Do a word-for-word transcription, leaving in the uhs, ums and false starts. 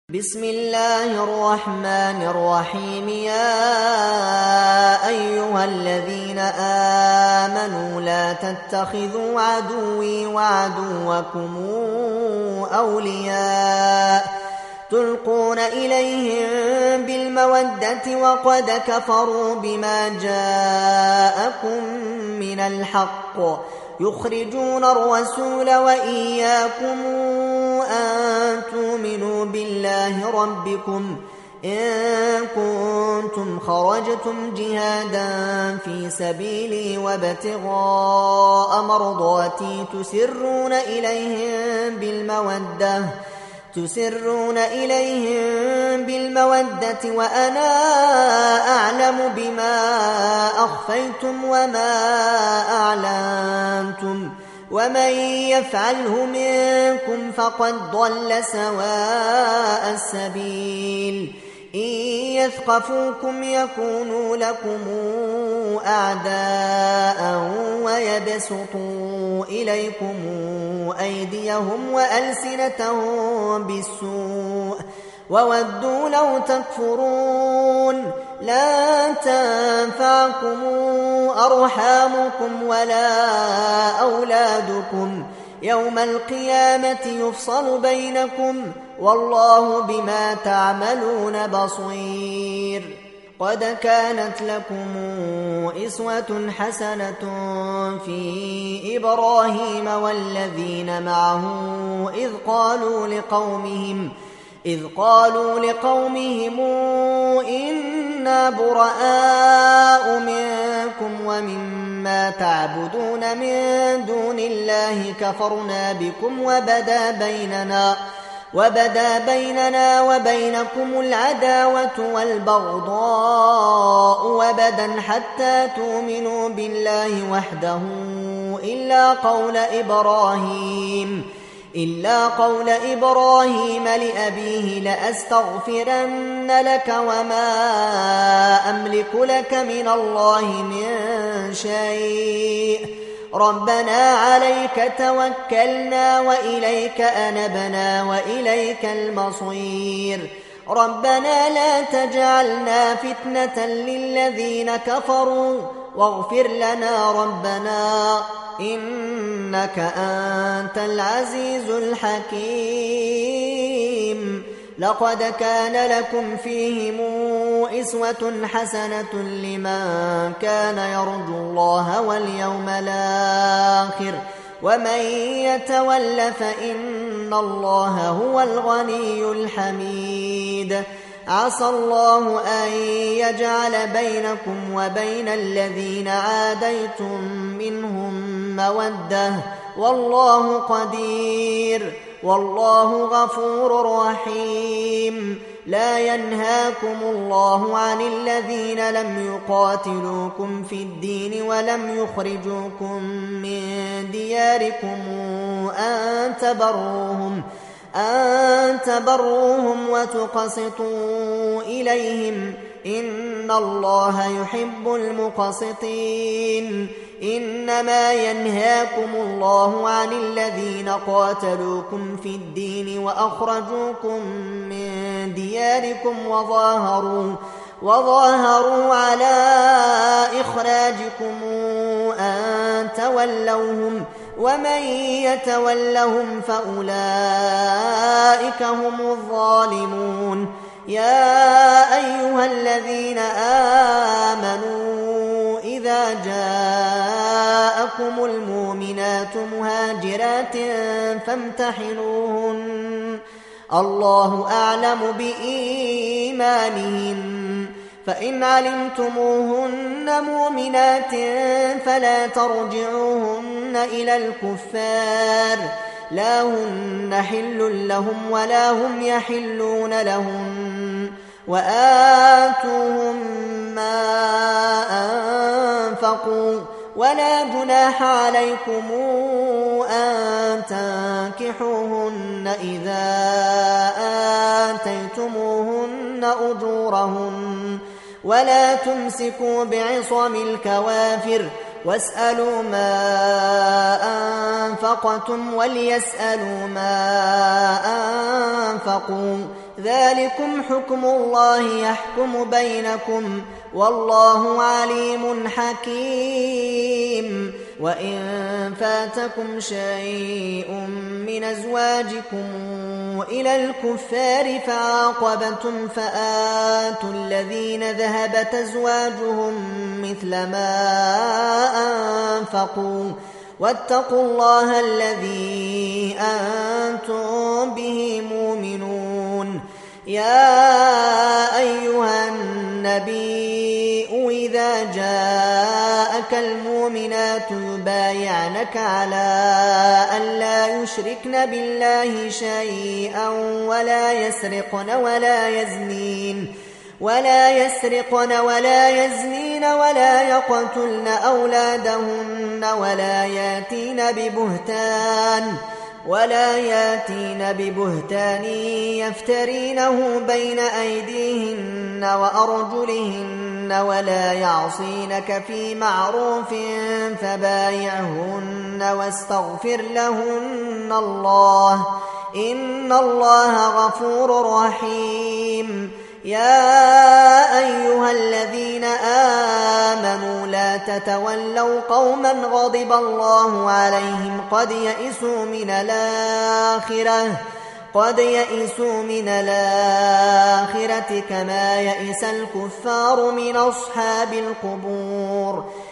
بسم الله الرحمن الرحيم. يا أيها الذين آمنوا لا تتخذوا عدوي وعدوكم أولياء تلقون إليهم بالمودة وقد كفروا بما جاءكم من الحق يخرجون الرسول وإياكم أن تؤمنوا بالله ربكم إن كنتم خرجتم جهادا في سبيلي وابتغاء مرضاتي تسرون إليهم بالمودة تسرون إليهم بالمودة وأنا أعلم بما أخفيتم وما أعلنتم ومن يفعله منكم فقد ضل سواء السبيل. إن يثقفوكم يكونوا لكم أعداء ويبسطوا إليكم أيديهم وألسنتهم بالسوء وودوا لو تكفرون. لا تنفعكم أرحامكم ولا أولادكم يوم القيامة يفصل بينكم والله بما تعملون بصير. قد كانت لكم أسوة حسنة في إبراهيم والذين معه إذ قالوا لقومهم إذ قالوا لقومهم إنا براء منكم ومما تعبدون من دون الله كفرنا بكم وبدا بيننا وبدا بيننا وبينكم العداوة والبغضاء وبدا حتى تؤمنوا بالله وحده إلا قول إبراهيم إلا قول إبراهيم لأبيه لأستغفرن لك وما أملك لك من الله من شيء ربنا عليك توكلنا وإليك أنبنا وإليك المصير. ربنا لا تجعلنا فتنة للذين كفروا واغفر لنا ربنا إنك أنت العزيز الحكيم. لقد كان لكم فيهم أسوة حسنة لمن كان يرجو الله واليوم الآخر ومن يتول فإن الله هو الغني الحميد. عسى الله أن يجعل بينكم وبين الذين عاديتم منهم مودة والله قدير والله غفور رحيم. لا ينهاكم الله عن الذين لم يقاتلوكم في الدين ولم يخرجوكم من دياركم أن تبروهم أن تبروهم وتقسطوا إليهم إن الله يحب المقسطين. إنما ينهاكم الله عن الذين قاتلوكم في الدين وأخرجوكم من دياركم وظاهروا وظاهروا على إخراجكم أن تولوهم ومن يتولهم فأولئك هم الظالمون. يا أيها الذين آمنوا إذا جاءكم المؤمنات مهاجرات فامتحنوهن الله أعلم بإيمانهن فإن علمتموهن مؤمنات فلا ترجعوهن إلى الكفار لا هن حل لهم ولا هم يحلون لهم وآتوهم ما أنفقوا ولا جناح عليكم أن تنكحوهن إذا آتيتموهن أجورهن ولا تمسكوا بعصم الكوافر واسألوا ما أنفقتم وليسألوا ما أنفقوا ذلكم حكم الله يحكم بينكم والله عليم حكيم. وإن فاتكم شيء من أزواجكم إلى الكفار فعاقبتم فآتوا الذين ذهبت أزواجهم مثل ما أنفقوا واتقوا الله الذي أنتم به مؤمنون. يا أيها النبي إذا جاءك المؤمنات يبايعنك على أن لا يشركن بالله شيئا ولا يسرقن ولا يزنين ولا يسرقن ولا يزنين ولا يقتلن أولادهن ولا ياتين ببهتان ولا ياتين ببهتان يفترينه بين أيديهن وأرجلهن ولا يعصينك في معروف فبايعهن واستغفر لهن الله إن الله غفور رحيم. يا أيها الذين آمنوا لا تتولوا قوما غضب الله عليهم قد يئسوا من الآخرة قد يئسوا من الآخرة كما يئس الكفار من أصحاب القبور.